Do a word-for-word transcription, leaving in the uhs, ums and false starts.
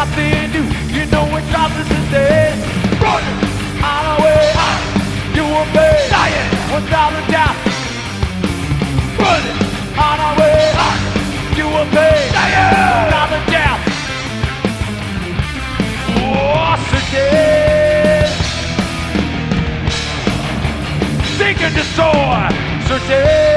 nothing new. You know it drops in the day. Running on our way, you will pay. Dying without a doubt. Running on our way, you will pay. Dying without a doubt. Searching, seeking to soar. Searching.